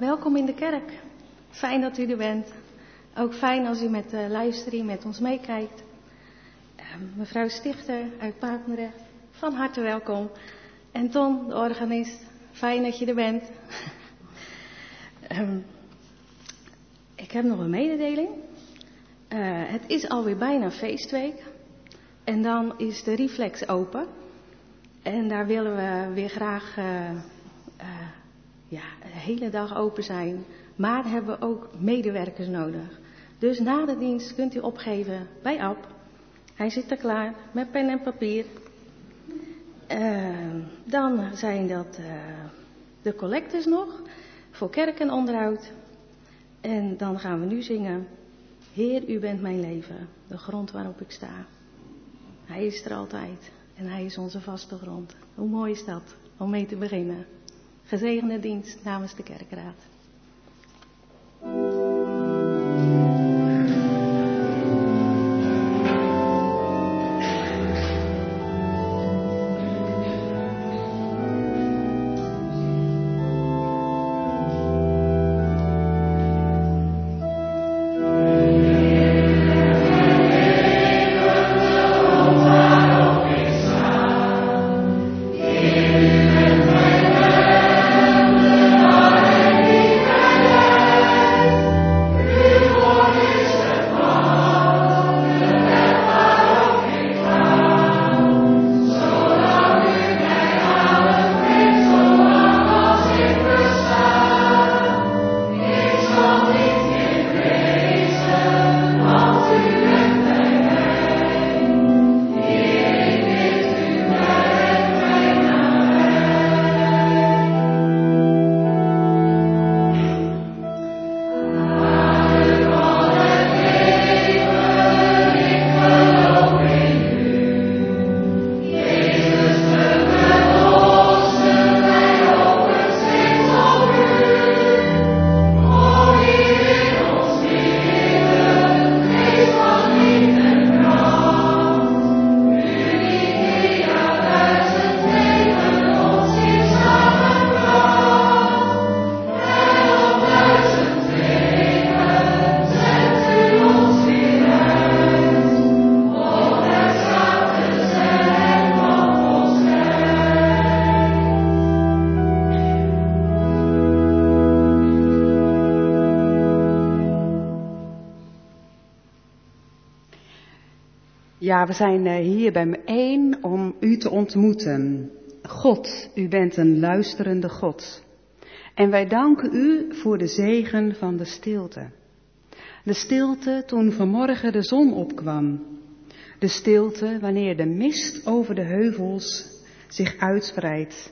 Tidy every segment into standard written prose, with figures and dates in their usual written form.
welkom in de kerk. Fijn dat u er bent. Ook fijn als u met de livestream met ons meekijkt. Mevrouw Stichter uit Papendrecht, van harte welkom. En Ton, de organist, fijn dat je er bent. Ik heb nog een mededeling. Het is alweer bijna feestweek. En dan is de Reflex open. En daar willen we weer graag de hele dag open zijn. Maar hebben we ook medewerkers nodig. Dus na de dienst kunt u opgeven bij Ab. Hij zit er klaar met pen en papier. Dan zijn dat de collectes nog voor kerk en onderhoud. En dan gaan we nu zingen. Heer, u bent mijn leven, de grond waarop ik sta. Hij is er altijd en hij is onze vaste grond. Hoe mooi is dat om mee te beginnen. Gezegende dienst namens de kerkraad. Ja, we zijn hier bijeen om u te ontmoeten. God, u bent een luisterende God. En wij danken u voor de zegen van de stilte. De stilte toen vanmorgen de zon opkwam. De stilte wanneer de mist over de heuvels zich uitspreidt.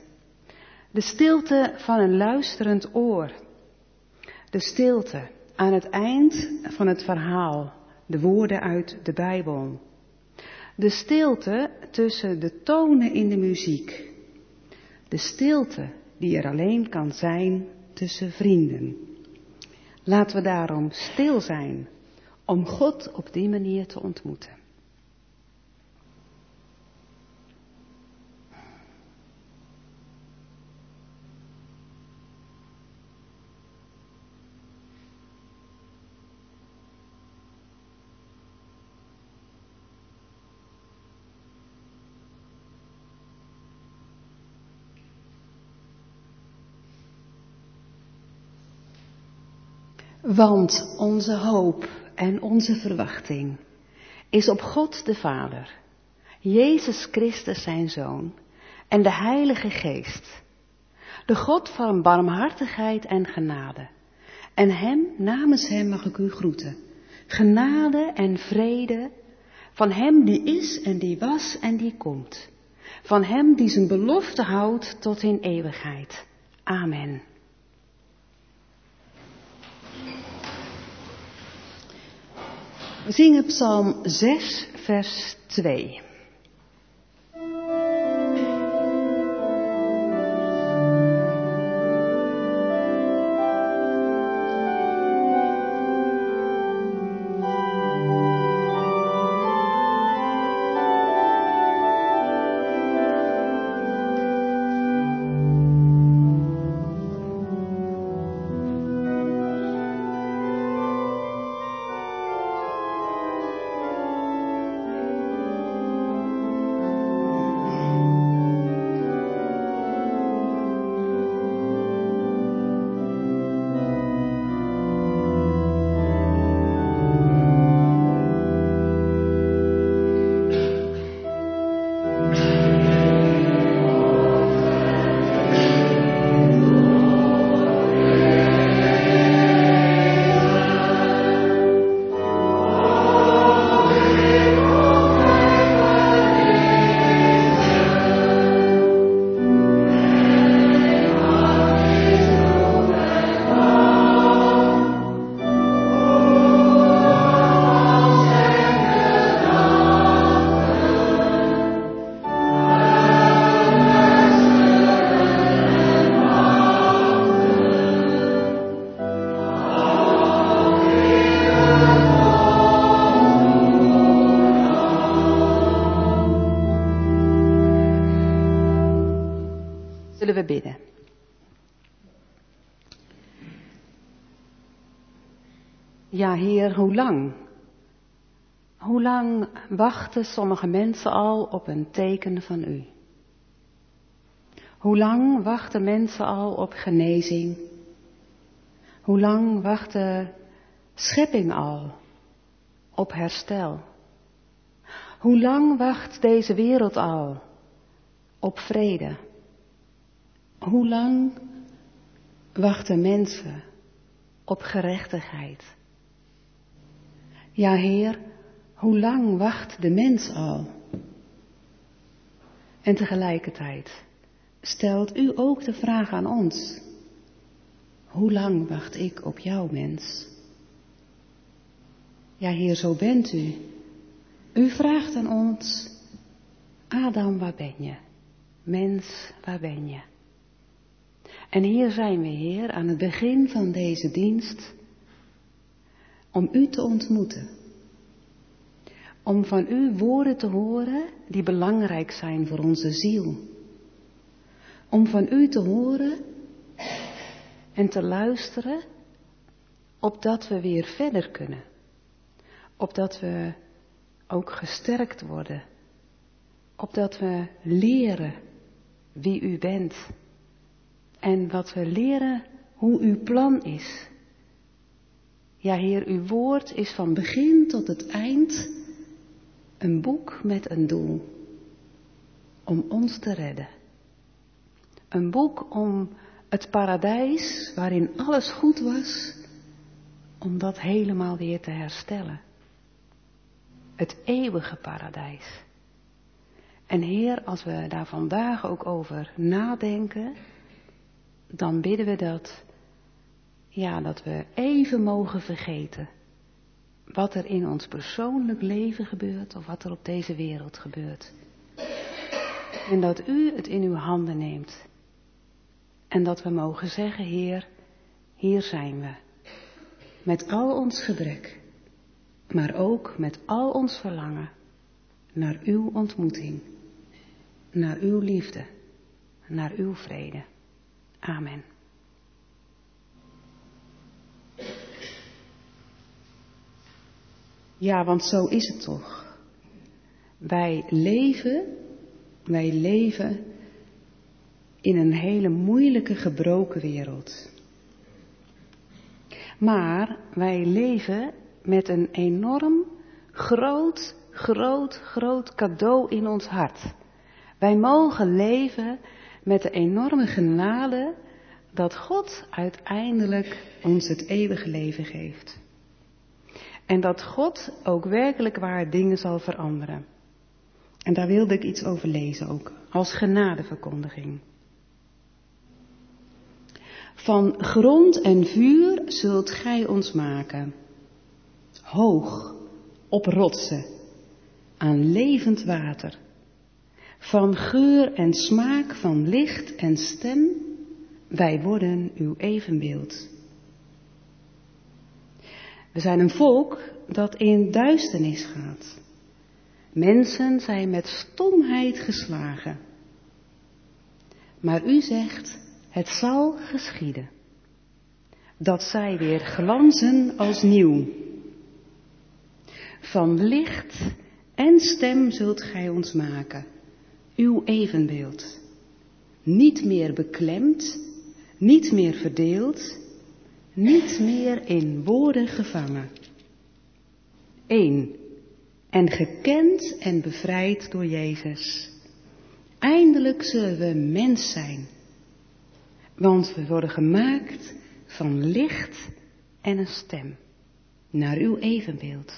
De stilte van een luisterend oor. De stilte aan het eind van het verhaal, de woorden uit de Bijbel. De stilte tussen de tonen in de muziek. De stilte die er alleen kan zijn tussen vrienden. Laten we daarom stil zijn om God op die manier te ontmoeten. Want onze hoop en onze verwachting is op God de Vader, Jezus Christus zijn Zoon en de Heilige Geest, de God van barmhartigheid en genade. En namens hem mag ik u groeten. Genade en vrede van hem die is en die was en die komt. Van hem die zijn belofte houdt tot in eeuwigheid. Amen. We zingen Psalm 6, vers 2. we bidden. Ja, Heer, hoe lang? Hoe lang wachten sommige mensen al op een teken van U? Hoe lang wachten mensen al op genezing? Hoe lang wacht de schepping al op herstel? Hoe lang wacht deze wereld al op vrede? Hoe lang wachten mensen op gerechtigheid? Ja, Heer, hoe lang wacht de mens al? En tegelijkertijd stelt U ook de vraag aan ons: hoe lang wacht ik op jou, mens? Ja, Heer, zo bent U. U vraagt aan ons: Adam, waar ben je? Mens, waar ben je? En hier zijn we, Heer, aan het begin van deze dienst, om U te ontmoeten. Om van U woorden te horen die belangrijk zijn voor onze ziel. Om van U te horen en te luisteren, opdat we weer verder kunnen. Opdat we ook gesterkt worden. Opdat we leren wie U bent. En wat we leren hoe Uw plan is. Ja, Heer, Uw woord is van begin tot het eind een boek met een doel. Om ons te redden. Een boek om het paradijs waarin alles goed was, om dat helemaal weer te herstellen. Het eeuwige paradijs. En Heer, als we daar vandaag ook over nadenken, dan bidden we dat we even mogen vergeten wat er in ons persoonlijk leven gebeurt of wat er op deze wereld gebeurt. En dat U het in Uw handen neemt. En dat we mogen zeggen, Heer, hier zijn we. Met al ons gebrek, maar ook met al ons verlangen naar Uw ontmoeting, naar Uw liefde, naar Uw vrede. Amen. Ja, want zo is het toch. Wij leven in een hele moeilijke, gebroken wereld. Maar wij leven met een enorm groot cadeau in ons hart. Wij mogen leven met de enorme genade dat God uiteindelijk ons het eeuwige leven geeft. En dat God ook werkelijk waar dingen zal veranderen. En daar wilde ik iets over lezen ook, als genadeverkondiging. Van grond en vuur zult gij ons maken, hoog op rotsen, aan levend water. Van geur en smaak, van licht en stem, wij worden uw evenbeeld. We zijn een volk dat in duisternis gaat. Mensen zijn met stomheid geslagen. Maar u zegt, het zal geschieden. Dat zij weer glanzen als nieuw. Van licht en stem zult gij ons maken, uw evenbeeld. Niet meer beklemd, niet meer verdeeld, niet meer in woorden gevangen. Eén, en gekend en bevrijd door Jezus. Eindelijk zullen we mens zijn, want we worden gemaakt van licht en een stem, naar uw evenbeeld.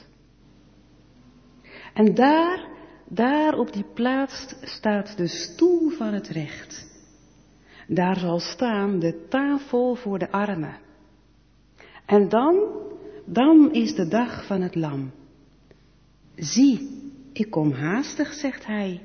En daar op die plaats staat de stoel van het recht. Daar zal staan de tafel voor de armen. En dan is de dag van het lam. Zie, ik kom haastig, zegt hij.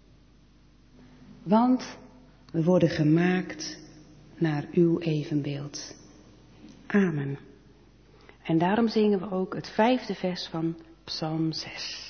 Want we worden gemaakt naar uw evenbeeld. Amen. En daarom zingen we ook het 5e vers van Psalm 6.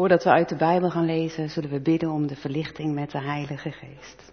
Voordat we uit de Bijbel gaan lezen, zullen we bidden om de verlichting met de Heilige Geest.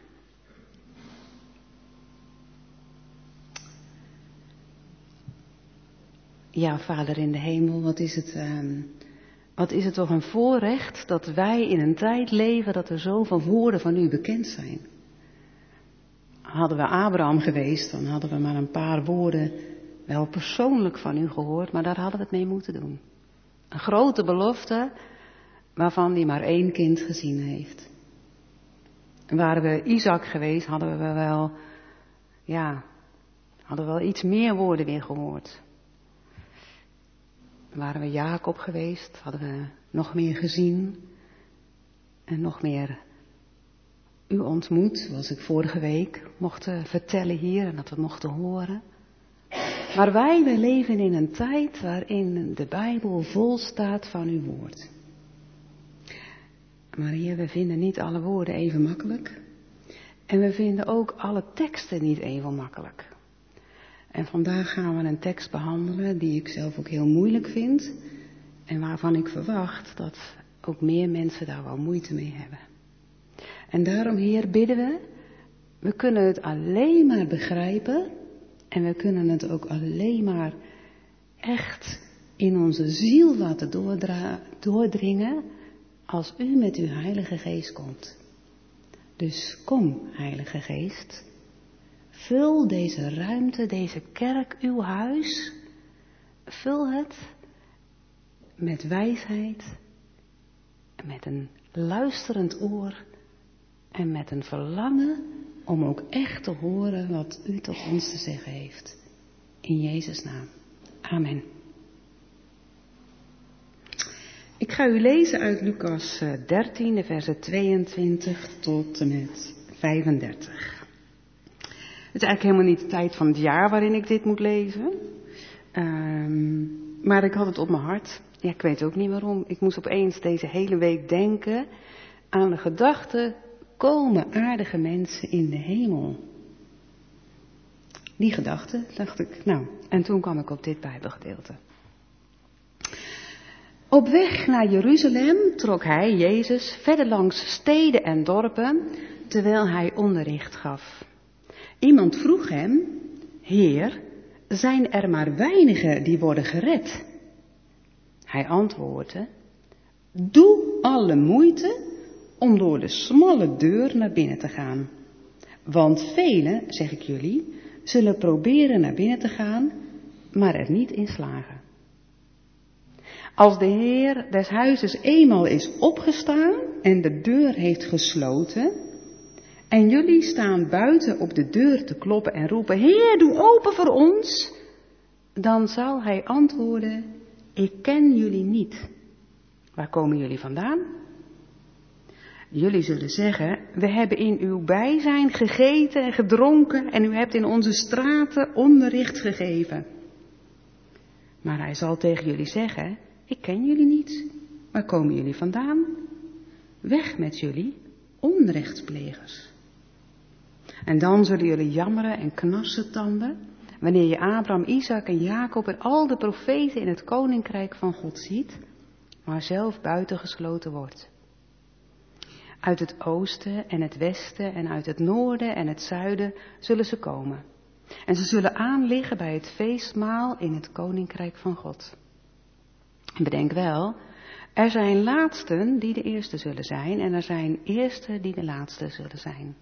Ja, Vader in de hemel, wat is het toch een voorrecht dat wij in een tijd leven dat er zoveel woorden van u bekend zijn. Hadden we Abraham geweest, dan hadden we maar een paar woorden wel persoonlijk van u gehoord, maar daar hadden we het mee moeten doen. Een grote belofte waarvan hij maar 1 kind gezien heeft. En waren we Isaac geweest, hadden we wel iets meer woorden weer gehoord. Waren we Jacob geweest, hadden we nog meer gezien en nog meer u ontmoet, zoals ik vorige week mocht vertellen hier en dat we mochten horen. Maar wij leven in een tijd waarin de Bijbel vol staat van uw woord. Maar Heer, we vinden niet alle woorden even makkelijk. En we vinden ook alle teksten niet even makkelijk. En vandaag gaan we een tekst behandelen die ik zelf ook heel moeilijk vind. En waarvan ik verwacht dat ook meer mensen daar wel moeite mee hebben. En daarom, Heer, bidden we kunnen het alleen maar begrijpen. En we kunnen het ook alleen maar echt in onze ziel laten doordringen als u met uw Heilige Geest komt. Dus kom, Heilige Geest, vul deze ruimte, deze kerk, uw huis, vul het met wijsheid, met een luisterend oor en met een verlangen om ook echt te horen wat u tot ons te zeggen heeft. In Jezus' naam. Amen. Ik ga u lezen uit Lucas 13, de versen 22 tot en met 35. Het is eigenlijk helemaal niet de tijd van het jaar waarin ik dit moet lezen. Maar ik had het op mijn hart. Ja, ik weet ook niet waarom. Ik moest opeens deze hele week denken aan de gedachte: komen aardige mensen in de hemel? Die gedachte, dacht ik, en toen kwam ik op dit Bijbelgedeelte. Op weg naar Jeruzalem trok hij, Jezus, verder langs steden en dorpen, terwijl hij onderricht gaf. Iemand vroeg hem: Heer, zijn er maar weinigen die worden gered? Hij antwoordde: doe alle moeite om door de smalle deur naar binnen te gaan. Want velen, zeg ik jullie, zullen proberen naar binnen te gaan, maar er niet in slagen. Als de Heer des huizes eenmaal is opgestaan en de deur heeft gesloten, en jullie staan buiten op de deur te kloppen en roepen: Heer, doe open voor ons, dan zal hij antwoorden: ik ken jullie niet. Waar komen jullie vandaan? Jullie zullen zeggen: we hebben in uw bijzijn gegeten en gedronken en u hebt in onze straten onderricht gegeven. Maar hij zal tegen jullie zeggen: ik ken jullie niet. Waar komen jullie vandaan? Weg met jullie, onrechtsplegers. En dan zullen jullie jammeren en knarsen tanden wanneer je Abraham, Isaac en Jacob en al de profeten in het koninkrijk van God ziet, maar zelf buitengesloten wordt. Uit het oosten en het westen en uit het noorden en het zuiden zullen ze komen. En ze zullen aanliggen bij het feestmaal in het koninkrijk van God. En bedenk wel, er zijn laatsten die de eerste zullen zijn en er zijn eersten die de laatste zullen zijn.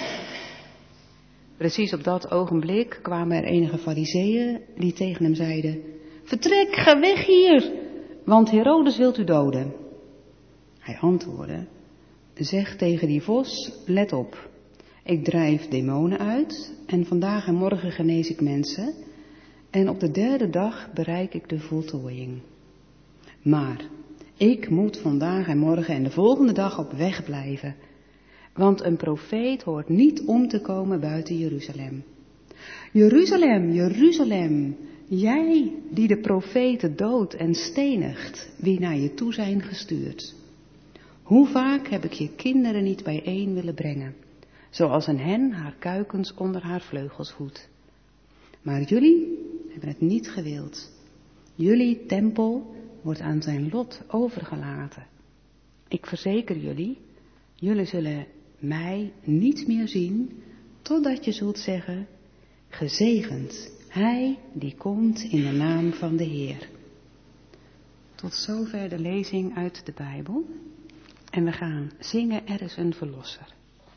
Precies op dat ogenblik kwamen er enige farizeeën die tegen hem zeiden: vertrek, ga weg hier, want Herodes wilt u doden. Hij antwoordde: zeg tegen die vos, let op, ik drijf demonen uit en vandaag en morgen genees ik mensen en op de 3e dag bereik ik de voltooiing. Maar ik moet vandaag en morgen en de volgende dag op weg blijven, want een profeet hoort niet om te komen buiten Jeruzalem. Jeruzalem, Jeruzalem, jij die de profeten doodt en stenigt, wie naar je toe zijn gestuurd. Hoe vaak heb ik je kinderen niet bijeen willen brengen, zoals een hen haar kuikens onder haar vleugels voedt. Maar jullie hebben het niet gewild. Jullie tempel wordt aan zijn lot overgelaten. Ik verzeker jullie, jullie zullen mij niet meer zien, totdat je zult zeggen, gezegend, hij die komt in de naam van de Heer. Tot zover de lezing uit de Bijbel. En we gaan zingen, er is een verlosser.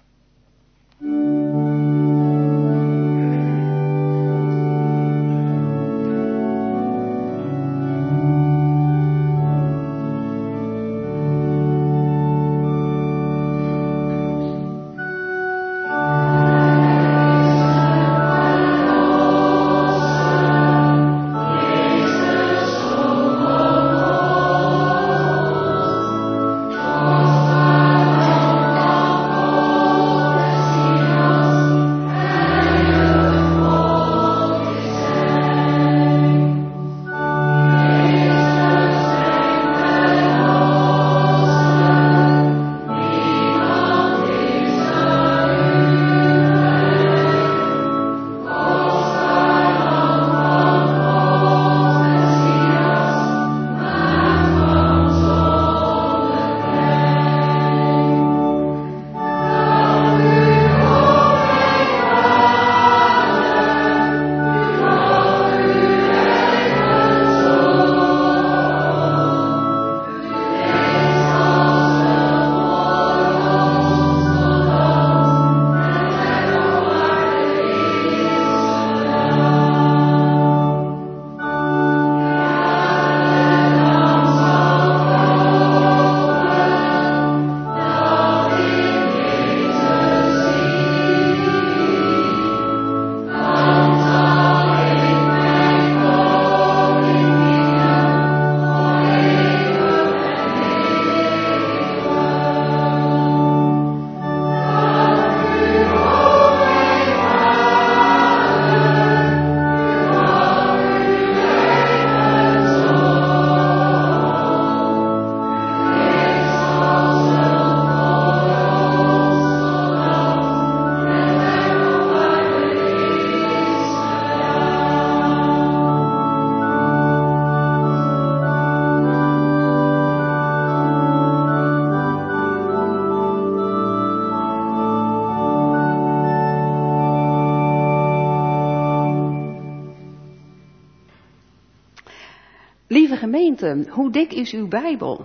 Lieve gemeente, hoe dik is uw Bijbel?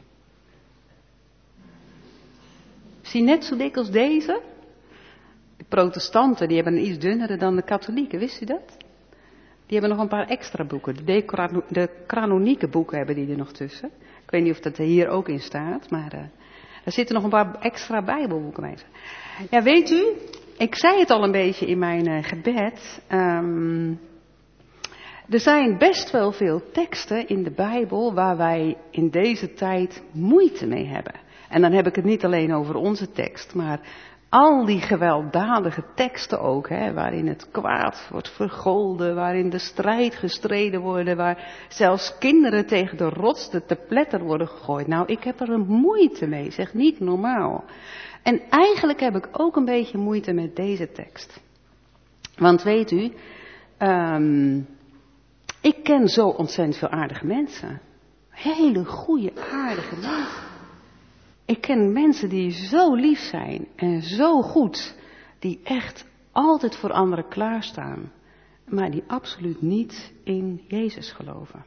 Is die net zo dik als deze? De protestanten die hebben een iets dunnere dan de katholieken, wist u dat? Die hebben nog een paar extra boeken. De kanonieke boeken hebben die er nog tussen. Ik weet niet of dat er hier ook in staat, maar er zitten nog een paar extra Bijbelboeken bij. Ja, weet u, ik zei het al een beetje in mijn gebed. Er zijn best wel veel teksten in de Bijbel waar wij in deze tijd moeite mee hebben. En dan heb ik het niet alleen over onze tekst, maar al die gewelddadige teksten ook, waarin het kwaad wordt vergolden, waarin de strijd gestreden wordt, waar zelfs kinderen tegen de rots te pletter worden gegooid. Nou, ik heb er een moeite mee, zeg niet normaal. En eigenlijk heb ik ook een beetje moeite met deze tekst. Want weet u, ik ken zo ontzettend veel aardige mensen. Hele goede, aardige mensen. Ik ken mensen die zo lief zijn en zo goed, die echt altijd voor anderen klaarstaan, maar die absoluut niet in Jezus geloven.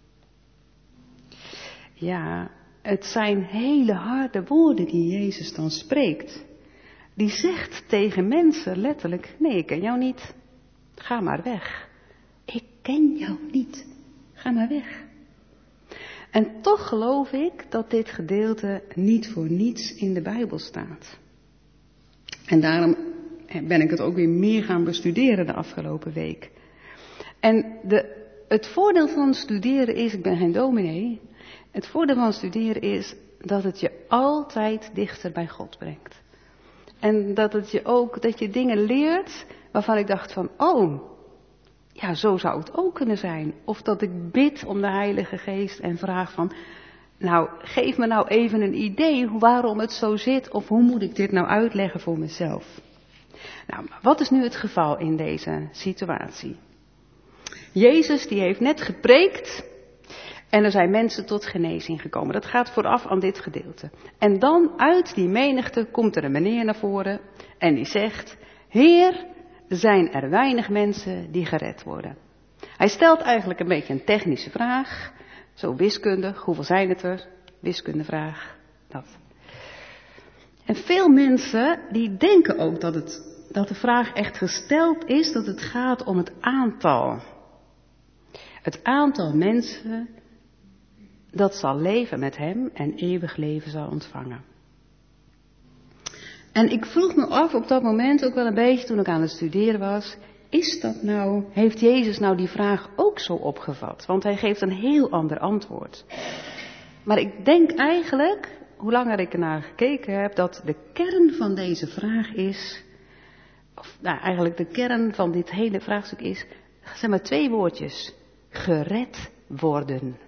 Ja, het zijn hele harde woorden die Jezus dan spreekt. Die zegt tegen mensen letterlijk, nee, ik ken jou niet, ga maar weg. Ik ken jou niet, ga maar weg. En toch geloof ik dat dit gedeelte niet voor niets in de Bijbel staat. En daarom ben ik het ook weer meer gaan bestuderen de afgelopen week. En het voordeel van studeren is, ik ben geen dominee, het voordeel van studeren is dat het je altijd dichter bij God brengt. En dat je dingen leert waarvan ik dacht van, oh, ja, zo zou het ook kunnen zijn. Of dat ik bid om de Heilige Geest en vraag van, nou, geef me nou even een idee waarom het zo zit, of hoe moet ik dit nou uitleggen voor mezelf. Nou, wat is nu het geval in deze situatie? Jezus die heeft net gepreekt En er zijn mensen tot genezing gekomen. Dat gaat vooraf aan dit gedeelte. En dan uit die menigte komt er een meneer naar voren en die zegt: Heer, zijn er weinig mensen die gered worden? Hij stelt eigenlijk een beetje een technische vraag. Zo wiskundig, hoeveel zijn het er? Wiskundevraag, dat. En veel mensen die denken ook dat de vraag echt gesteld is, dat het gaat om het aantal. Het aantal mensen dat zal leven met hem en eeuwig leven zal ontvangen. En ik vroeg me af op dat moment ook wel een beetje toen ik aan het studeren was, heeft Jezus nou die vraag ook zo opgevat? Want hij geeft een heel ander antwoord. Maar ik denk eigenlijk, hoe langer ik ernaar gekeken heb, dat de kern van deze vraag is, eigenlijk de kern van dit hele vraagstuk is, zeg maar 2 woordjes. Gered worden.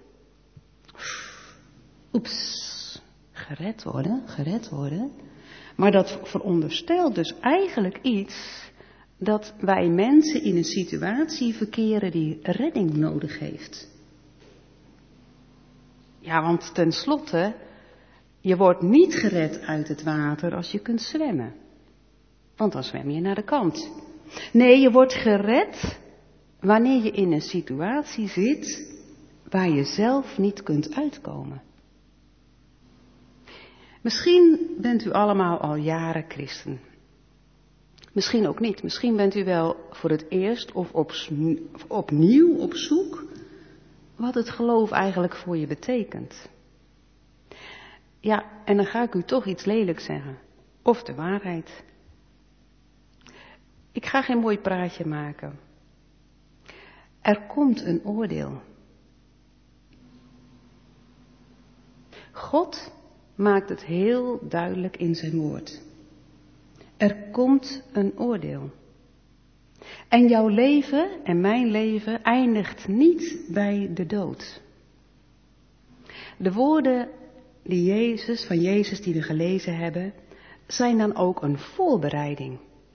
Oeps, gered worden. Maar dat veronderstelt dus eigenlijk iets dat wij mensen in een situatie verkeren die redding nodig heeft. Ja, want tenslotte, je wordt niet gered uit het water als je kunt zwemmen. Want dan zwem je naar de kant. Nee, je wordt gered wanneer je in een situatie zit waar je zelf niet kunt uitkomen. Misschien bent u allemaal al jaren christen. Misschien ook niet. Misschien bent u wel voor het eerst of opnieuw op zoek wat het geloof eigenlijk voor je betekent. Ja, en dan ga ik u toch iets lelijks zeggen. Of de waarheid. Ik ga geen mooi praatje maken. Er komt een oordeel. God maakt het heel duidelijk in zijn woord. Er komt een oordeel. En jouw leven en mijn leven eindigt niet bij de dood. De woorden van Jezus die we gelezen hebben, zijn dan ook een voorbereiding.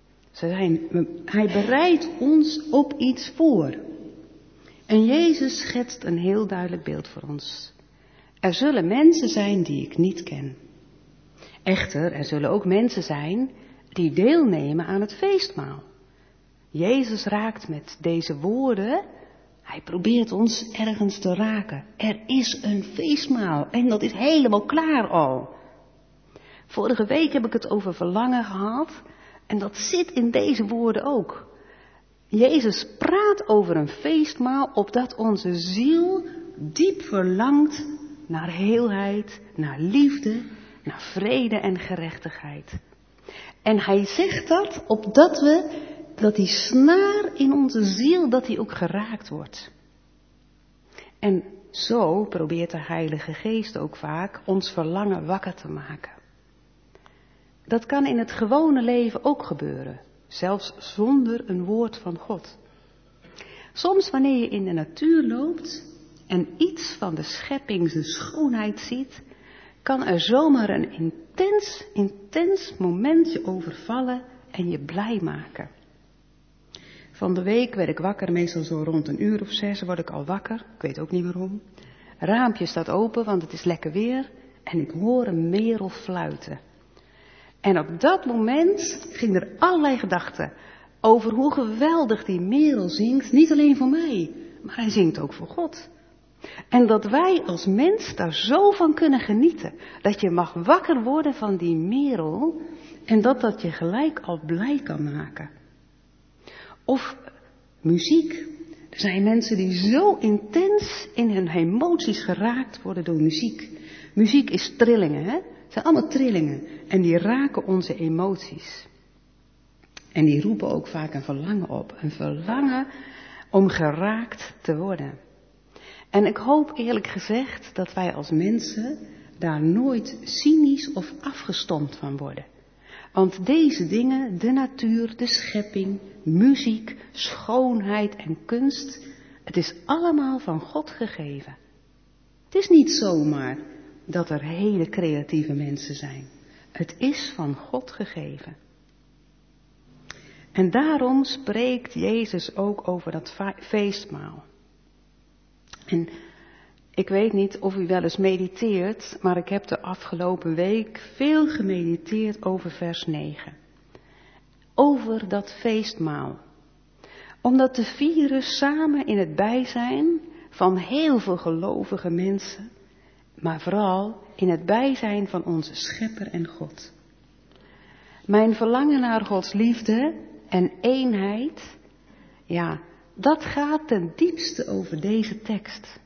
Hij bereidt ons op iets voor. En Jezus schetst een heel duidelijk beeld voor ons. Er zullen mensen zijn die ik niet ken. Echter, er zullen ook mensen zijn die deelnemen aan het feestmaal. Jezus raakt met deze woorden, hij probeert ons ergens te raken. Er is een feestmaal en dat is helemaal klaar al. Vorige week heb ik het over verlangen gehad en dat zit in deze woorden ook. Jezus praat over een feestmaal opdat onze ziel diep verlangt naar heelheid, naar liefde, naar vrede en gerechtigheid. En hij zegt dat opdat dat die snaar in onze ziel, dat die ook geraakt wordt. En zo probeert de Heilige Geest ook vaak ons verlangen wakker te maken. Dat kan in het gewone leven ook gebeuren, zelfs zonder een woord van God. Soms wanneer je in de natuur loopt en iets van de schepping zijn schoonheid ziet, kan er zomaar een intens momentje overvallen en je blij maken. Van de week werd ik wakker, meestal zo rond 1:00 of 6 word ik al wakker, ik weet ook niet waarom. Raampje staat open, want het is lekker weer en ik hoor een merel fluiten. En op dat moment gingen er allerlei gedachten over hoe geweldig die merel zingt, niet alleen voor mij, maar hij zingt ook voor God. En dat wij als mens daar zo van kunnen genieten, dat je mag wakker worden van die merel en dat je gelijk al blij kan maken. Of muziek. Er zijn mensen die zo intens in hun emoties geraakt worden door muziek. Muziek is trillingen, hè? Het zijn allemaal trillingen. En die raken onze emoties. En die roepen ook vaak een verlangen op. Een verlangen om geraakt te worden. En ik hoop eerlijk gezegd dat wij als mensen daar nooit cynisch of afgestompt van worden. Want deze dingen, de natuur, de schepping, muziek, schoonheid en kunst, het is allemaal van God gegeven. Het is niet zomaar dat er hele creatieve mensen zijn. Het is van God gegeven. En daarom spreekt Jezus ook over dat feestmaal. En Ik weet niet of u wel eens mediteert, maar ik heb de afgelopen week veel gemediteerd over vers 9. Over dat feestmaal. Om dat te vieren samen in het bijzijn van heel veel gelovige mensen, maar vooral in het bijzijn van onze Schepper en God. Mijn verlangen naar Gods liefde en eenheid, ja, dat gaat ten diepste over deze tekst.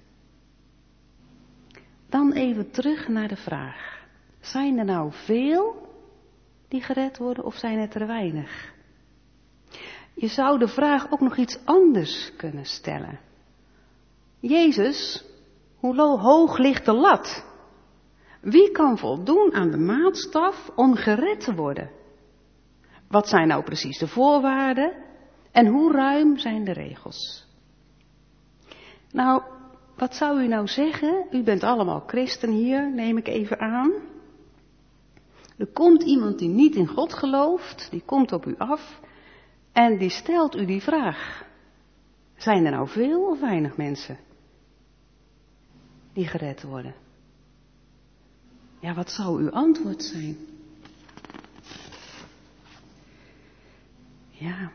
Dan even terug naar de vraag. Zijn er nou veel die gered worden of zijn het er weinig? Je zou de vraag ook nog iets anders kunnen stellen. Jezus, hoe hoog ligt de lat? Wie kan voldoen aan de maatstaf om gered te worden? Wat zijn nou precies de voorwaarden en hoe ruim zijn de regels? Nou, wat zou u nou zeggen? U bent allemaal christen hier, neem ik even aan. Er komt iemand die niet in God gelooft, die komt op u af en die stelt u die vraag. Zijn er nou veel of weinig mensen die gered worden? Ja, wat zou uw antwoord zijn? Ja,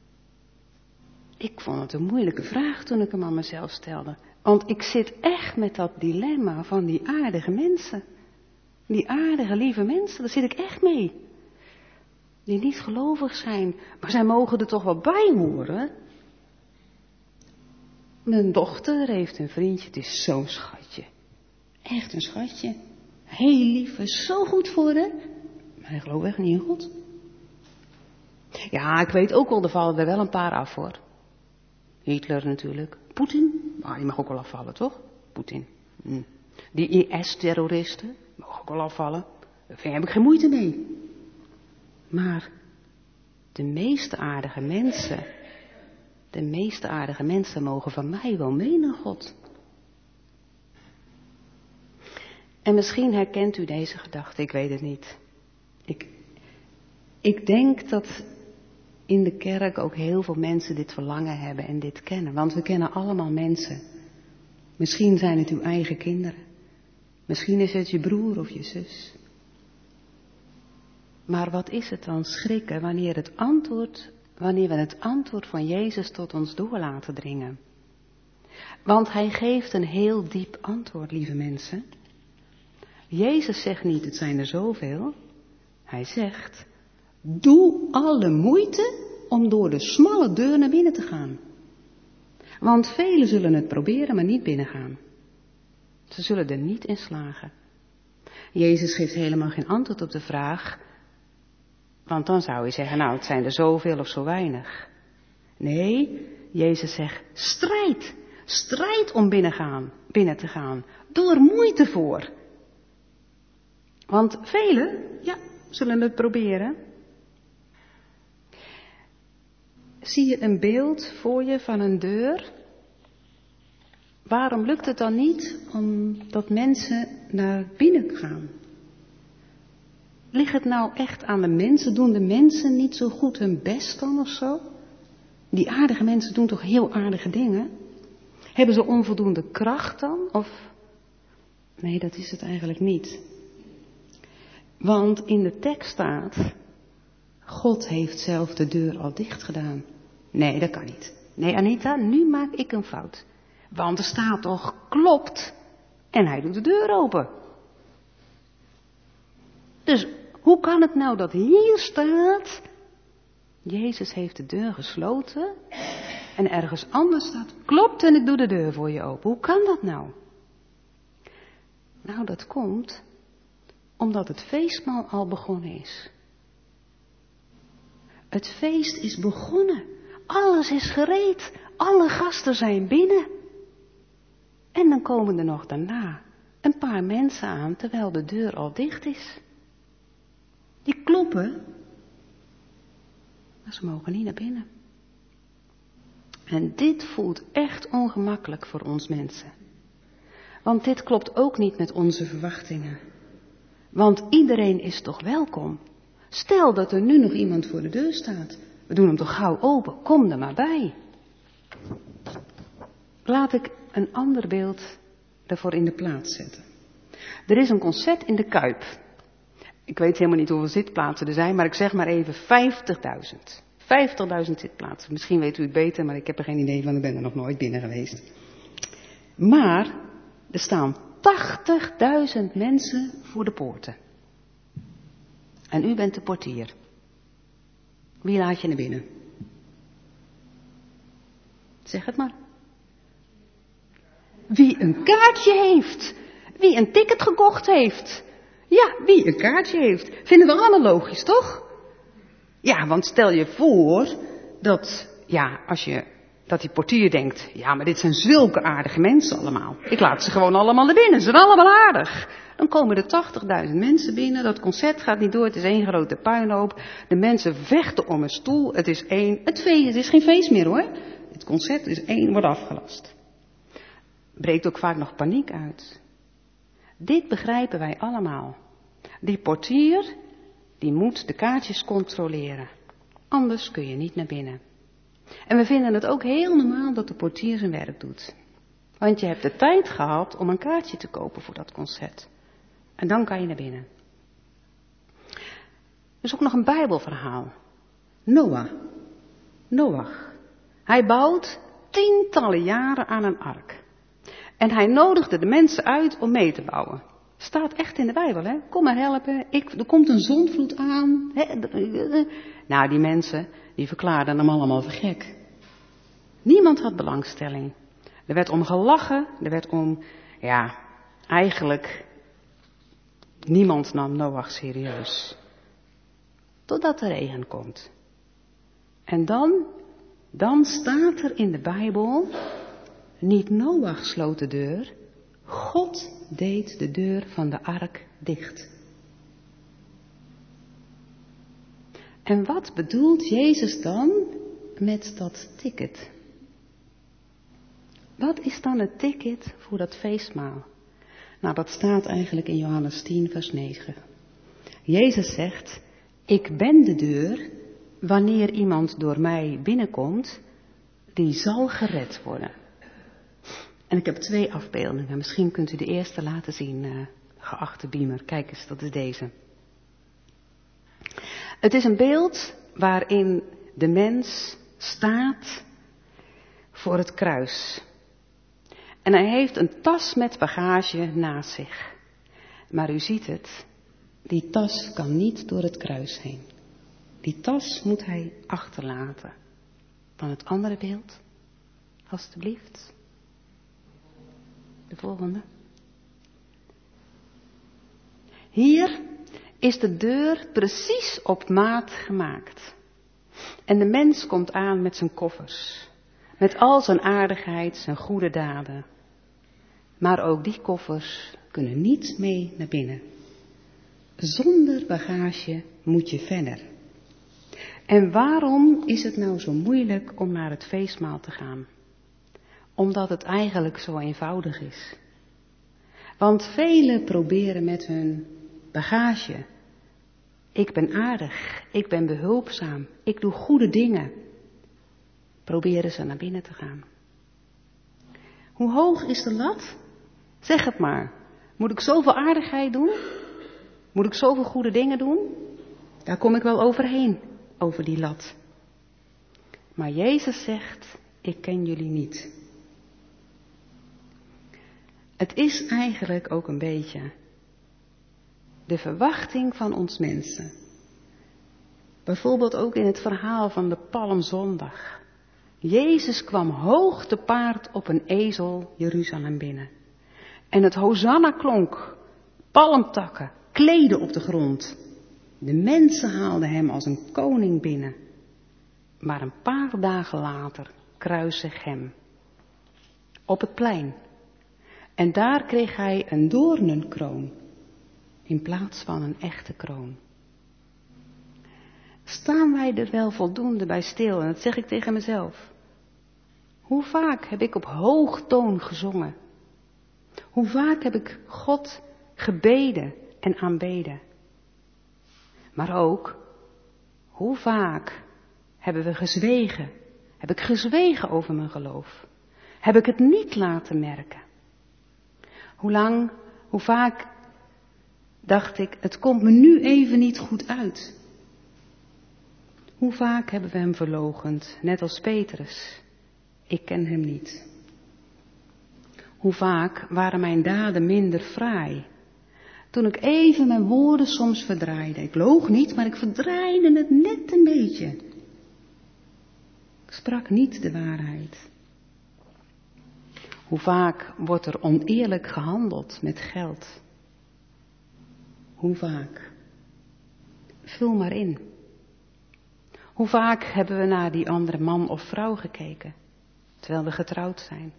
ik vond het een moeilijke vraag toen ik hem aan mezelf stelde. Want ik zit echt met dat dilemma van die aardige mensen. Die aardige, lieve mensen, daar zit ik echt mee. Die niet gelovig zijn, maar zij mogen er toch wel bij horen. Mijn dochter heeft een vriendje, het is zo'n schatje. Echt een schatje. Heel lief, is zo goed voor haar. Maar hij gelooft echt niet in God. Ja, ik weet ook wel, er vallen er wel een paar af hoor. Hitler natuurlijk. Poetin, maar die mag ook wel afvallen, toch? Poetin. Die IS-terroristen, mogen ook wel afvallen. Daar heb ik geen moeite mee. Maar de meeste aardige mensen mogen van mij wel mee naar God. En misschien herkent u deze gedachte, ik weet het niet. Ik denk dat in de kerk ook heel veel mensen dit verlangen hebben en dit kennen. Want we kennen allemaal mensen. Misschien zijn het uw eigen kinderen. Misschien is het je broer of je zus. Maar wat is het dan schrikken wanneer we het antwoord van Jezus tot ons door laten dringen? Want hij geeft een heel diep antwoord, lieve mensen. Jezus zegt niet, het zijn er zoveel. Hij zegt, doe alle moeite om door de smalle deur naar binnen te gaan. Want velen zullen het proberen, maar niet binnengaan. Ze zullen er niet in slagen. Jezus geeft helemaal geen antwoord op de vraag, want dan zou je zeggen, nou, het zijn er zoveel of zo weinig. Nee, Jezus zegt, strijd. Strijd om binnen te gaan. Doe er moeite voor. Want velen, ja, zullen het proberen. Zie je een beeld voor je van een deur? Waarom lukt het dan niet omdat mensen naar binnen gaan? Ligt het nou echt aan de mensen? Doen de mensen niet zo goed hun best dan of zo? Die aardige mensen doen toch heel aardige dingen? Hebben ze onvoldoende kracht dan? Of nee, dat is het eigenlijk niet. Want in de tekst staat, God heeft zelf de deur al dicht gedaan. Nee, dat kan niet. Nee, Anita, nu maak ik een fout. Want er staat toch, klopt. En hij doet de deur open. Dus hoe kan het nou dat hier staat, Jezus heeft de deur gesloten en ergens anders staat, klopt en ik doe de deur voor je open. Hoe kan dat nou? Nou, dat komt omdat het feestmaal al begonnen is. Het feest is begonnen. Alles is gereed. Alle gasten zijn binnen. En dan komen er nog daarna een paar mensen aan terwijl de deur al dicht is. Die kloppen, maar ze mogen niet naar binnen. En dit voelt echt ongemakkelijk voor ons mensen. Want dit klopt ook niet met onze verwachtingen. Want iedereen is toch welkom. Stel dat er nu nog iemand voor de deur staat. We doen hem toch gauw open, kom er maar bij. Laat ik een ander beeld ervoor in de plaats zetten. Er is een concert in de Kuip. Ik weet helemaal niet hoeveel zitplaatsen er zijn, maar ik zeg maar even 50.000. 50.000 zitplaatsen. Misschien weet u het beter, maar ik heb er geen idee van, ik ben er nog nooit binnen geweest. Maar er staan 80.000 mensen voor de poorten. En u bent de portier. Wie laat je naar binnen? Zeg het maar. Wie een kaartje heeft. Wie een ticket gekocht heeft. Ja, wie een kaartje heeft. Vinden we allemaal logisch, toch? Ja, want stel je voor dat die portier denkt, ja, maar dit zijn zulke aardige mensen allemaal. Ik laat ze gewoon allemaal naar binnen, ze zijn allemaal aardig. Dan komen er 80.000 mensen binnen, dat concert gaat niet door, het is één grote puinhoop. De mensen vechten om een stoel, het is geen feest meer hoor. Het concert wordt afgelast. Breekt ook vaak nog paniek uit. Dit begrijpen wij allemaal. Die portier, die moet de kaartjes controleren. Anders kun je niet naar binnen. En we vinden het ook heel normaal dat de portier zijn werk doet. Want je hebt de tijd gehad om een kaartje te kopen voor dat concert. En dan kan je naar binnen. Er is ook nog een Bijbelverhaal. Noach. Hij bouwt tientallen jaren aan een ark. En hij nodigde de mensen uit om mee te bouwen. Staat echt in de Bijbel, hè? Kom maar helpen. Er komt een zondvloed aan. Hè? Nou, die mensen, die verklaarden hem allemaal voor gek. Niemand had belangstelling. Er werd om gelachen. Eigenlijk, niemand nam Noach serieus. Totdat de regen komt. En dan staat er in de Bijbel, niet Noach sloot de deur, God deed de deur van de ark dicht. En wat bedoelt Jezus dan met dat ticket? Wat is dan het ticket voor dat feestmaal? Nou, dat staat eigenlijk in Johannes 10, vers 9. Jezus zegt, ik ben de deur, wanneer iemand door mij binnenkomt, die zal gered worden. En ik heb 2 afbeeldingen. Misschien kunt u de eerste laten zien, geachte beamer. Kijk eens, dat is deze. Het is een beeld waarin de mens staat voor het kruis. En hij heeft een tas met bagage naast zich. Maar u ziet het, die tas kan niet door het kruis heen. Die tas moet hij achterlaten. Dan het andere beeld, alstublieft. De volgende. Hier is de deur precies op maat gemaakt. En de mens komt aan met zijn koffers. Met al zijn aardigheid, zijn goede daden. Maar ook die koffers kunnen niet mee naar binnen. Zonder bagage moet je verder. En waarom is het nou zo moeilijk om naar het feestmaal te gaan? Omdat het eigenlijk zo eenvoudig is. Want velen proberen met hun bagage. Ik ben aardig, ik ben behulpzaam, ik doe goede dingen. Proberen ze naar binnen te gaan. Hoe hoog is de lat? Zeg het maar. Moet ik zoveel aardigheid doen? Moet ik zoveel goede dingen doen? Daar kom ik wel overheen, over die lat. Maar Jezus zegt, ik ken jullie niet. Het is eigenlijk ook een beetje de verwachting van ons mensen. Bijvoorbeeld ook in het verhaal van de Palmzondag. Jezus kwam hoog te paard op een ezel Jeruzalem binnen. En het Hosanna klonk, palmtakken, kleden op de grond. De mensen haalden hem als een koning binnen. Maar een paar dagen later kruisig hem. Op het plein. En daar kreeg hij een doornenkroon. In plaats van een echte kroon. Staan wij er wel voldoende bij stil? En dat zeg ik tegen mezelf. Hoe vaak heb ik op hoog toon gezongen? Hoe vaak heb ik God gebeden en aanbeden? Maar ook, hoe vaak hebben we gezwegen? Heb ik gezwegen over mijn geloof? Heb ik het niet laten merken? Hoe vaak dacht ik, het komt me nu even niet goed uit. Hoe vaak hebben we hem verloochend, net als Petrus. Ik ken hem niet. Hoe vaak waren mijn daden minder fraai. Toen ik even mijn woorden soms verdraaide. Ik loog niet, maar ik verdraaide het net een beetje. Ik sprak niet de waarheid. Hoe vaak wordt er oneerlijk gehandeld met geld? Hoe vaak? Vul maar in. Hoe vaak hebben we naar die andere man of vrouw gekeken, terwijl we getrouwd zijn?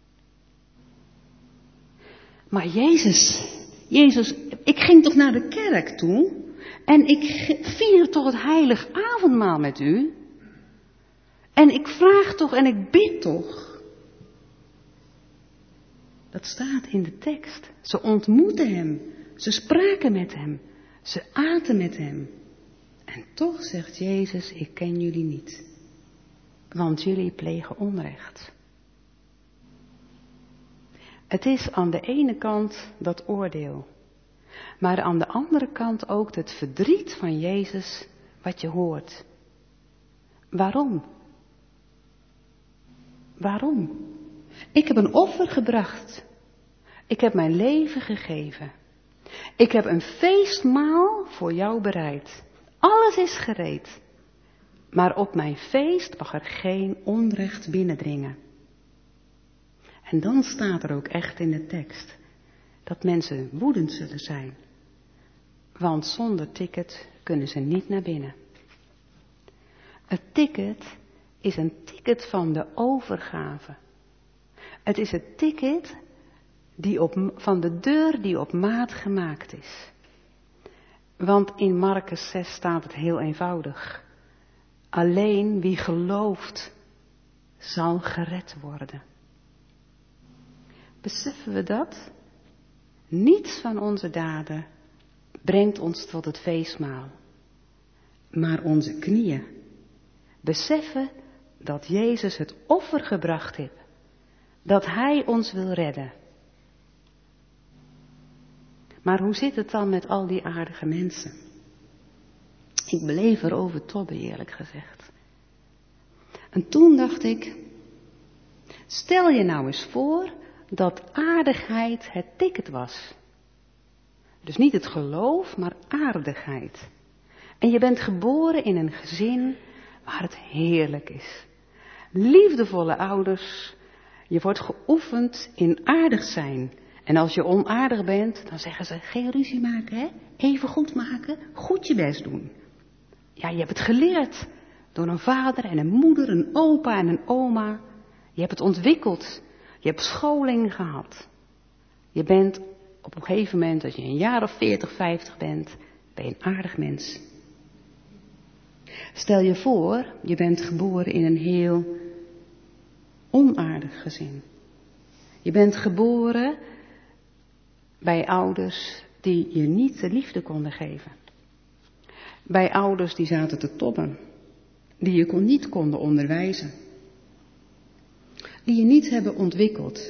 Maar Jezus, ik ging toch naar de kerk toe en ik vier toch het heilig avondmaal met u? En ik vraag toch en ik bid toch? Dat staat in de tekst. Ze ontmoetten hem, ze spraken met hem, ze aten met hem. En toch zegt Jezus, ik ken jullie niet, want jullie plegen onrecht. Het is aan de ene kant dat oordeel, maar aan de andere kant ook het verdriet van Jezus wat je hoort. Waarom? Waarom? Ik heb een offer gebracht. Ik heb mijn leven gegeven. Ik heb een feestmaal voor jou bereid. Alles is gereed. Maar op mijn feest mag er geen onrecht binnendringen. En dan staat er ook echt in de tekst dat mensen woedend zullen zijn. Want zonder ticket kunnen ze niet naar binnen. Het ticket is een ticket van de overgave. Het is het ticket van de deur die op maat gemaakt is. Want in Markus 6 staat het heel eenvoudig. Alleen wie gelooft zal gered worden. Beseffen we dat? Niets van onze daden brengt ons tot het feestmaal. Maar onze knieën beseffen dat Jezus het offer gebracht heeft. Dat Hij ons wil redden. Maar hoe zit het dan met al die aardige mensen? Ik bleef erover tobben, eerlijk gezegd. En toen dacht ik, stel je nou eens voor dat aardigheid het ticket was. Dus niet het geloof, maar aardigheid. En je bent geboren in een gezin waar het heerlijk is. Liefdevolle ouders. Je wordt geoefend in aardig zijn. En als je onaardig bent, dan zeggen ze, geen ruzie maken, hè? Even goed maken, goed je best doen. Ja, je hebt het geleerd door een vader en een moeder, een opa en een oma. Je hebt het ontwikkeld. Je hebt scholing gehad. Je bent op een gegeven moment, als je een jaar of 40, 50 bent, ben je een aardig mens. Stel je voor, je bent geboren in een heel onaardig gezin. Je bent geboren bij ouders die je niet de liefde konden geven. Bij ouders die zaten te tobben, die je niet konden onderwijzen. Die je niet hebben ontwikkeld.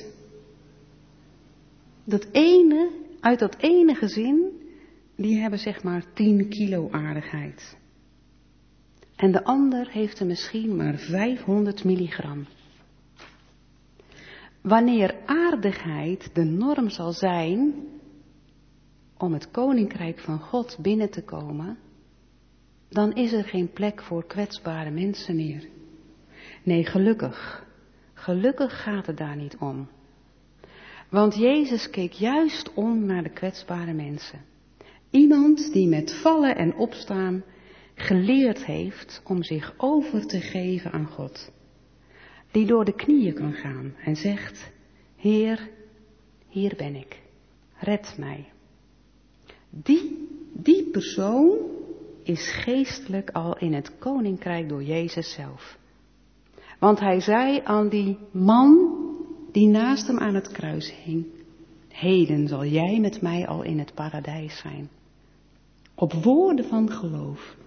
Uit dat ene gezin, die hebben zeg maar 10 kilo aardigheid. En de ander heeft er misschien maar 500 milligram. Wanneer aardigheid de norm zal zijn om het koninkrijk van God binnen te komen, dan is er geen plek voor kwetsbare mensen meer. Nee, gelukkig gaat het daar niet om. Want Jezus keek juist om naar de kwetsbare mensen. Iemand die met vallen en opstaan geleerd heeft om zich over te geven aan God. Die door de knieën kan gaan en zegt, Heer, hier ben ik, red mij. Die persoon is geestelijk al in het koninkrijk door Jezus zelf. Want hij zei aan die man die naast hem aan het kruis hing, heden zal jij met mij al in het paradijs zijn. Op woorden van geloof.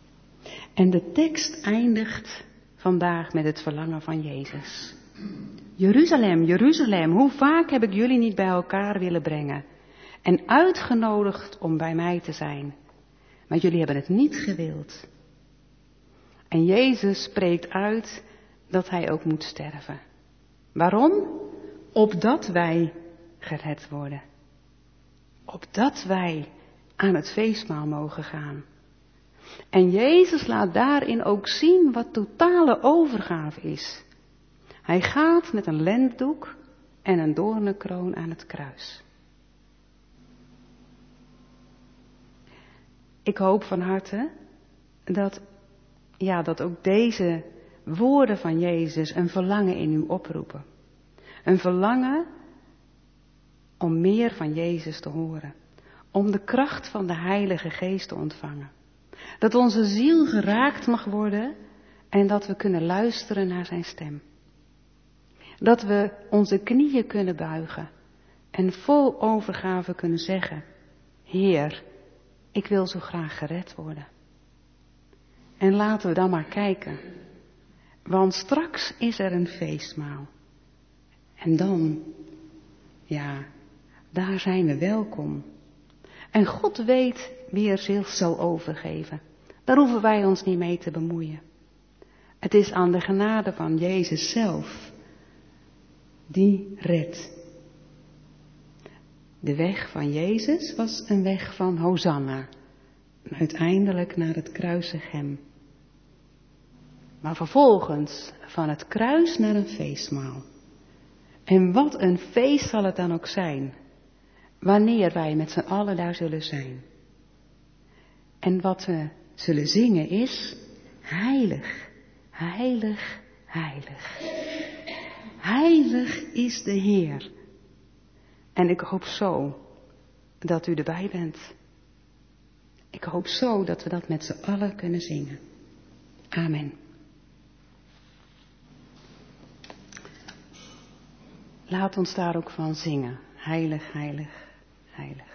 En de tekst eindigt vandaag met het verlangen van Jezus. Jeruzalem, Jeruzalem, hoe vaak heb ik jullie niet bij elkaar willen brengen en uitgenodigd om bij mij te zijn. Maar jullie hebben het niet gewild. En Jezus spreekt uit dat hij ook moet sterven. Waarom? Opdat wij gered worden. Opdat wij aan het feestmaal mogen gaan. En Jezus laat daarin ook zien wat totale overgave is. Hij gaat met een lentdoek en een doornenkroon aan het kruis. Ik hoop van harte dat ook deze woorden van Jezus een verlangen in u oproepen. Een verlangen om meer van Jezus te horen. Om de kracht van de Heilige Geest te ontvangen. Dat onze ziel geraakt mag worden en dat we kunnen luisteren naar zijn stem. Dat we onze knieën kunnen buigen en vol overgave kunnen zeggen: Heer, ik wil zo graag gered worden. En laten we dan maar kijken, want straks is er een feestmaal. En dan, daar zijn we welkom. En God weet wie er zich zal overgeven. Daar hoeven wij ons niet mee te bemoeien. Het is aan de genade van Jezus zelf die redt. De weg van Jezus was een weg van Hosanna. En uiteindelijk naar het kruisigem. Maar vervolgens van het kruis naar een feestmaal. En wat een feest zal het dan ook zijn. Wanneer wij met z'n allen daar zullen zijn. En wat we zullen zingen is: heilig, heilig, heilig. Heilig is de Heer. En ik hoop zo dat u erbij bent. Ik hoop zo dat we dat met z'n allen kunnen zingen. Amen. Laat ons daar ook van zingen. Heilig, heilig, heilig.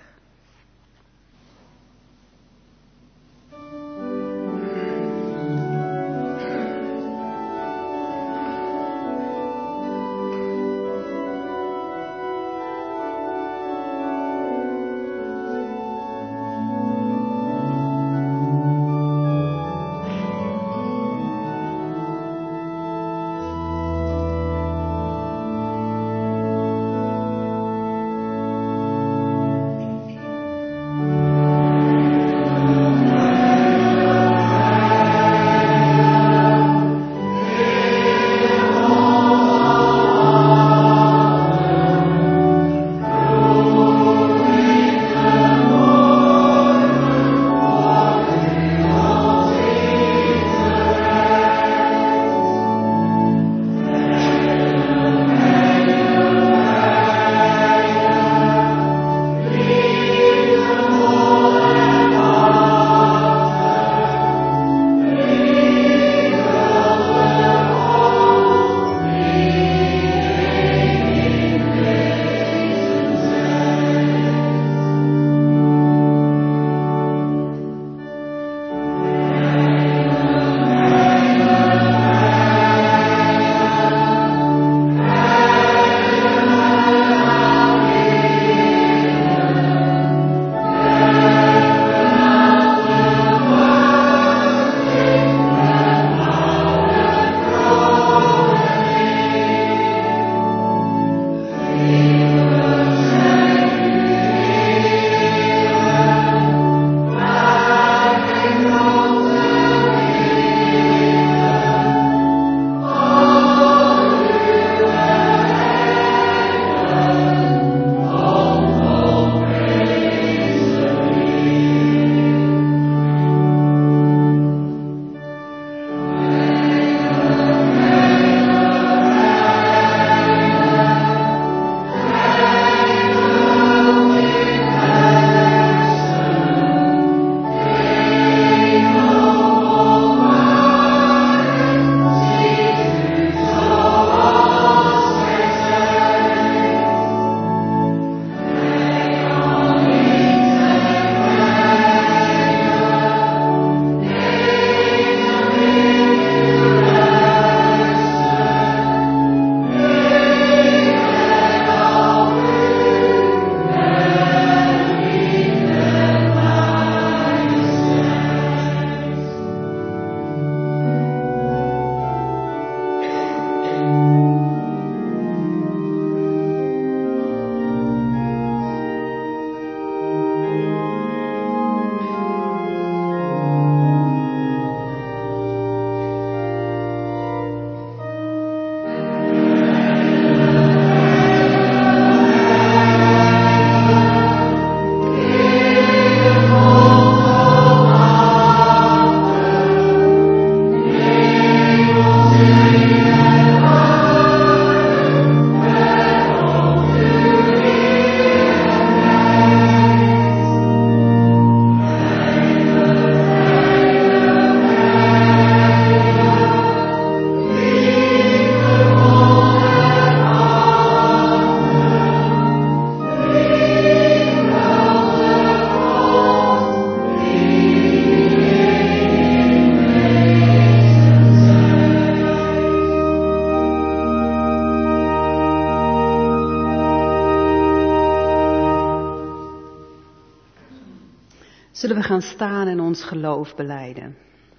Zullen we gaan staan en ons geloof belijden?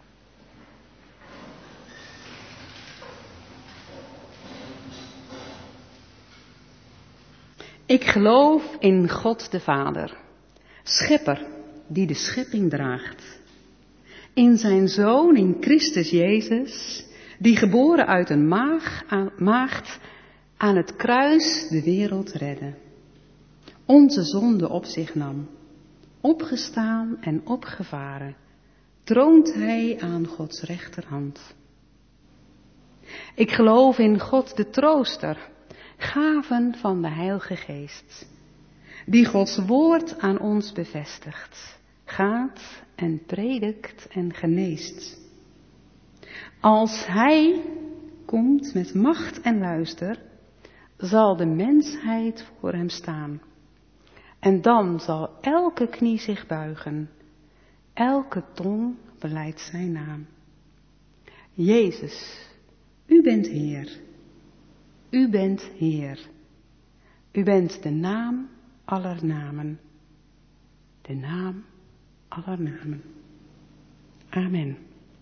Ik geloof in God de Vader, Schepper die de schepping draagt. In zijn Zoon, in Christus Jezus, die geboren uit een maagd aan het kruis de wereld redde. Onze zonde op zich nam, opgestaan en opgevaren, troont hij aan Gods rechterhand. Ik geloof in God de Trooster, gaven van de Heilige Geest, die Gods woord aan ons bevestigt, gaat en predikt en geneest. Als hij komt met macht en luister, zal de mensheid voor hem staan. En dan zal elke knie zich buigen, elke tong belijdt zijn naam. Jezus, u bent Heer. U bent Heer. U bent de naam aller namen. De naam aller namen. Amen.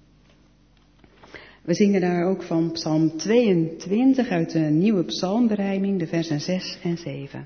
We zingen daar ook van Psalm 22 uit de nieuwe psalmberijming, de versen 6 en 7.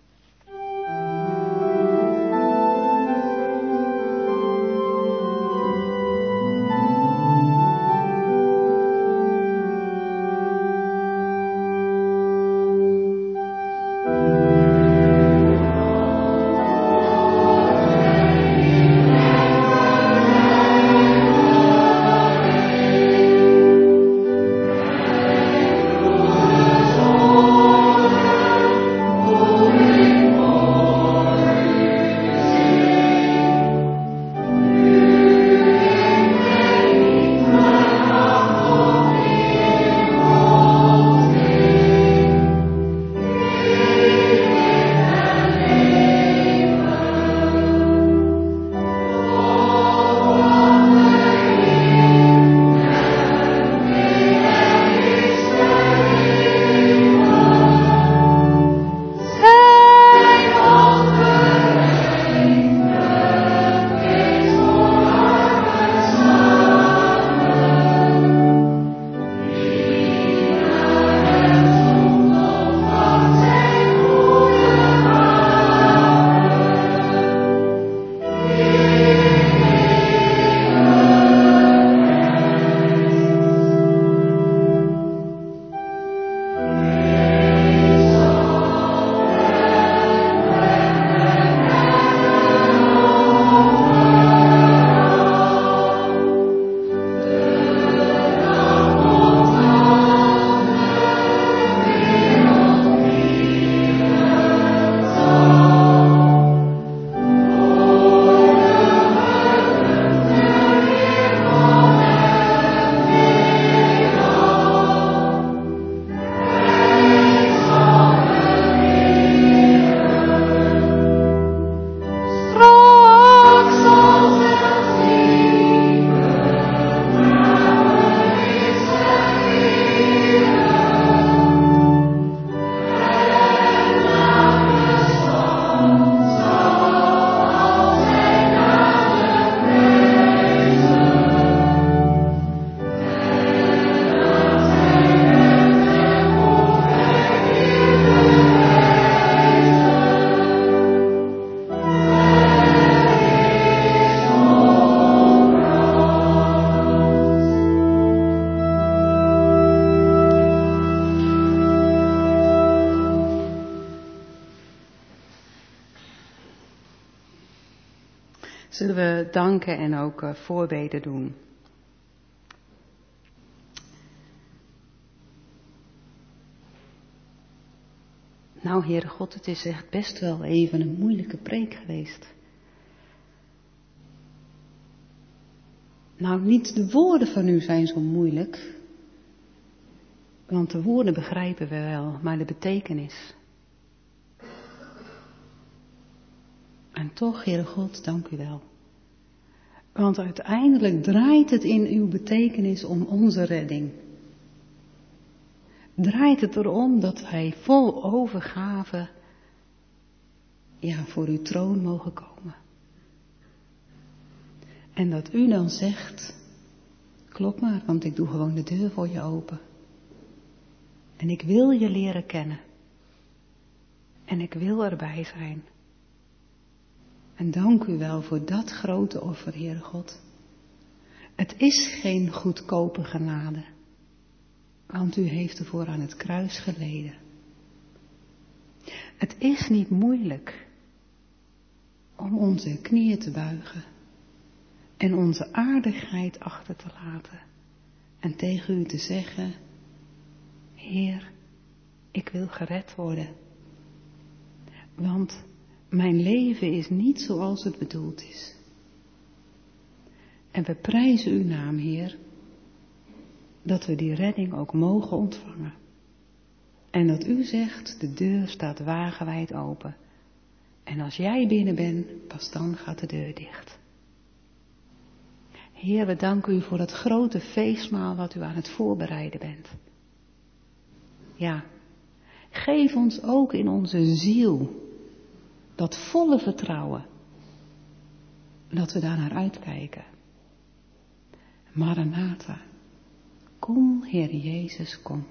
Zullen we danken en ook voorbeden doen. Nou, Heere God, het is echt best wel even een moeilijke preek geweest. Nou, niet de woorden van u zijn zo moeilijk, want de woorden begrijpen we wel, maar de betekenis. En toch, Heere God, dank u wel. Want uiteindelijk draait het in uw betekenis om onze redding. Draait het erom dat wij vol overgave voor uw troon mogen komen. En dat u dan zegt, klopt maar, want ik doe gewoon de deur voor je open. En ik wil je leren kennen. En ik wil erbij zijn. En dank u wel voor dat grote offer, Heere God. Het is geen goedkope genade, want u heeft ervoor aan het kruis geleden. Het is niet moeilijk om onze knieën te buigen en onze aardigheid achter te laten en tegen u te zeggen, Heer, ik wil gered worden, want mijn leven is niet zoals het bedoeld is. En we prijzen uw naam, Heer, dat we die redding ook mogen ontvangen. En dat u zegt, de deur staat wagenwijd open. En als jij binnen bent, pas dan gaat de deur dicht. Heer, we danken u voor dat grote feestmaal wat u aan het voorbereiden bent. Ja, geef ons ook in onze ziel dat volle vertrouwen, dat we daar naar uitkijken. Maranatha, kom Heer Jezus, kom.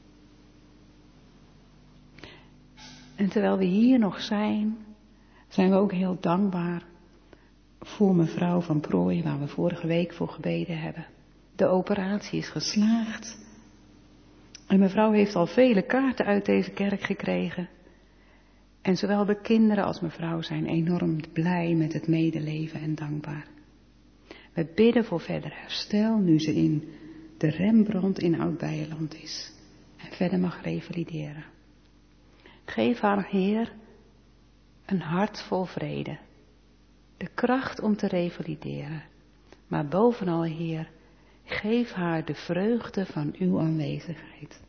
En terwijl we hier nog zijn we ook heel dankbaar voor mevrouw van Prooij, waar we vorige week voor gebeden hebben. De operatie is geslaagd. En mevrouw heeft al vele kaarten uit deze kerk gekregen. En zowel de kinderen als mevrouw zijn enorm blij met het medeleven en dankbaar. We bidden voor verder herstel nu ze in de Rembrandt in Oud-Beijerland is en verder mag revalideren. Geef haar, Heer, een hart vol vrede, de kracht om te revalideren, maar bovenal, Heer, geef haar de vreugde van uw aanwezigheid.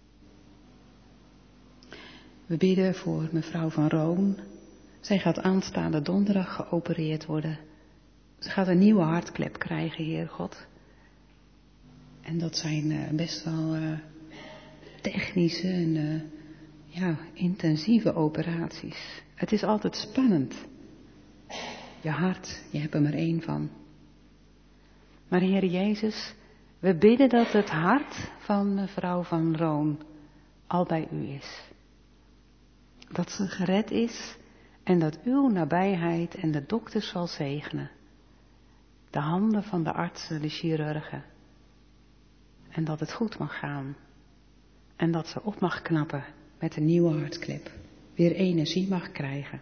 We bidden voor mevrouw van Roon. Zij gaat aanstaande donderdag geopereerd worden. Ze gaat een nieuwe hartklep krijgen, Heer God. En dat zijn best wel technische en intensieve operaties. Het is altijd spannend. Je hart, je hebt er maar één van. Maar Heer Jezus, we bidden dat het hart van mevrouw van Roon al bij u is. Dat ze gered is en dat uw nabijheid en de dokters zal zegenen. De handen van de artsen, de chirurgen. En dat het goed mag gaan. En dat ze op mag knappen met een nieuwe hartklep. Weer energie mag krijgen.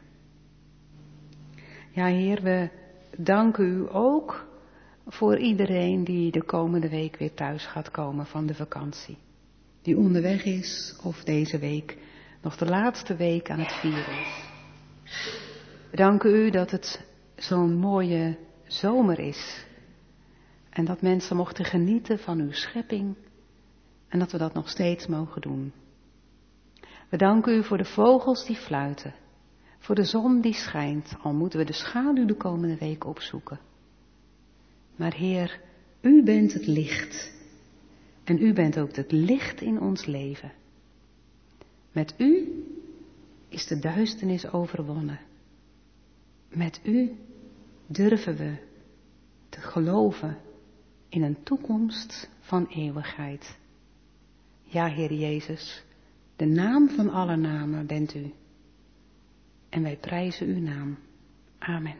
Ja, Heer, we danken u ook voor iedereen die de komende week weer thuis gaat komen van de vakantie. Die onderweg is of deze week nog de laatste week aan het vieren is. We danken u dat het zo'n mooie zomer is. En dat mensen mochten genieten van uw schepping. En dat we dat nog steeds mogen doen. We danken u voor de vogels die fluiten. Voor de zon die schijnt, al moeten we de schaduw de komende week opzoeken. Maar Heer, u bent het licht. En u bent ook het licht in ons leven. Met u is de duisternis overwonnen. Met u durven we te geloven in een toekomst van eeuwigheid. Ja, Heer Jezus, de naam van alle namen bent u. En wij prijzen uw naam. Amen.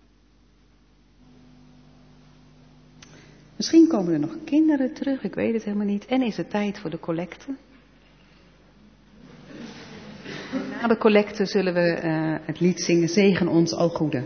Misschien komen er nog kinderen terug, ik weet het helemaal niet. En is het tijd voor de collecte? Na de collecte zullen we het lied zingen, Zegen ons, o Goede.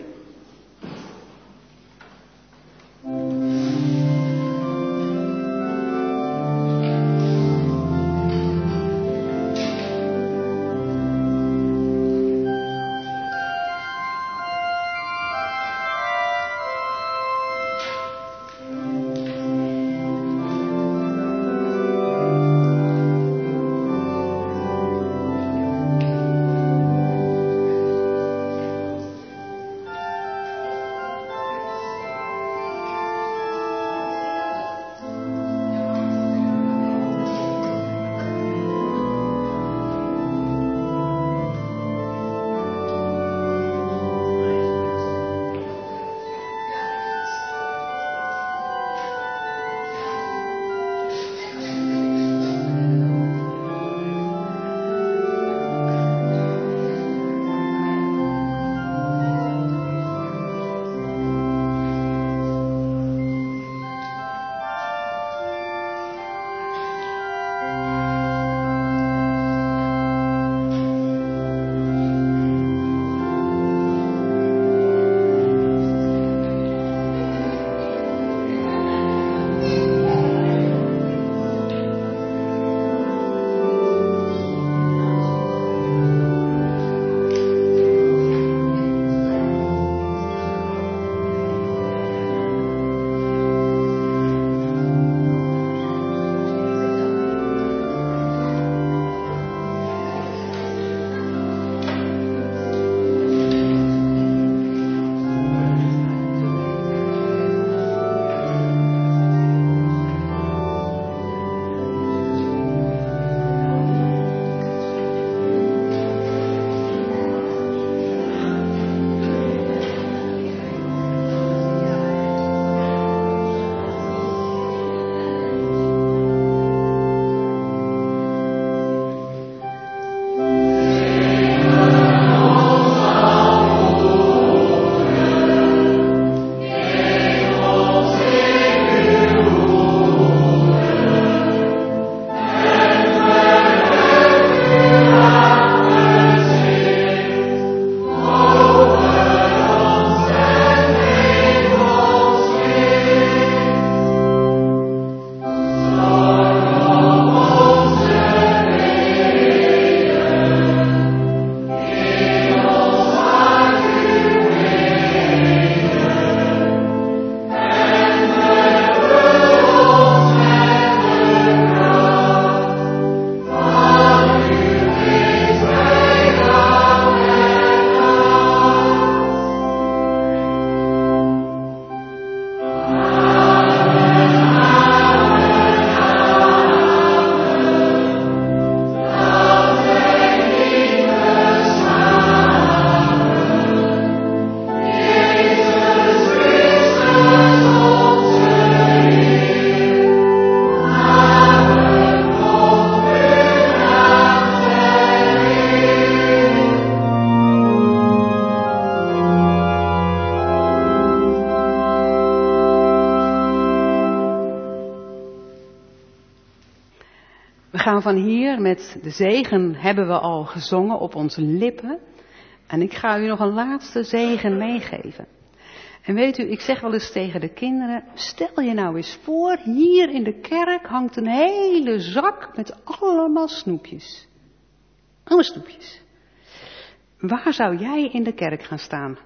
gaan van hier met de zegen hebben we al gezongen op onze lippen. En ik ga u nog een laatste zegen meegeven. En weet u, ik zeg wel eens tegen de kinderen, stel je nou eens voor, hier in de kerk hangt een hele zak met allemaal snoepjes. Allemaal snoepjes. Waar zou jij in de kerk gaan staan?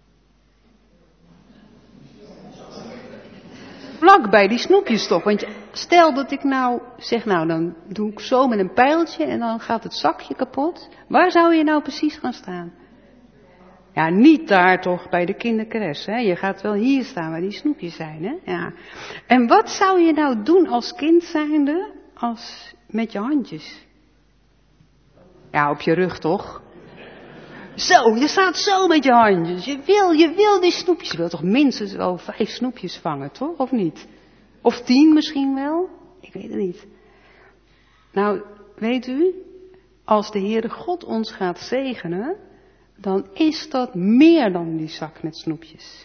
Vlak bij die snoepjes toch, want stel dat ik nou zeg, nou dan doe ik zo met een pijltje en dan gaat het zakje kapot. Waar zou je nou precies gaan staan? Ja, niet daar toch bij de kindercrash, hè. Je gaat wel hier staan waar die snoepjes zijn, hè. Ja. En wat zou je nou doen als kind zijnde, met je handjes? Ja, op je rug toch? Zo, je staat zo met je handjes. Je wil die snoepjes. Je wilt toch minstens wel 5 snoepjes vangen, toch? Of niet? Of 10 misschien wel? Ik weet het niet. Nou, weet u, als de Heere God ons gaat zegenen, dan is dat meer dan die zak met snoepjes.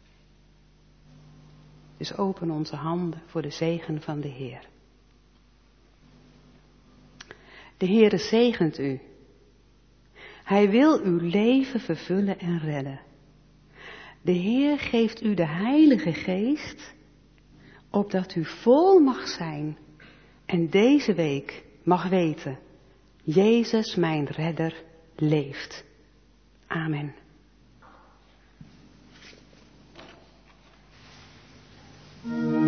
Dus open onze handen voor de zegen van de Heer. De Heere zegent u. Hij wil uw leven vervullen en redden. De Heer geeft u de Heilige Geest, opdat u vol mag zijn en deze week mag weten, Jezus mijn redder leeft. Amen.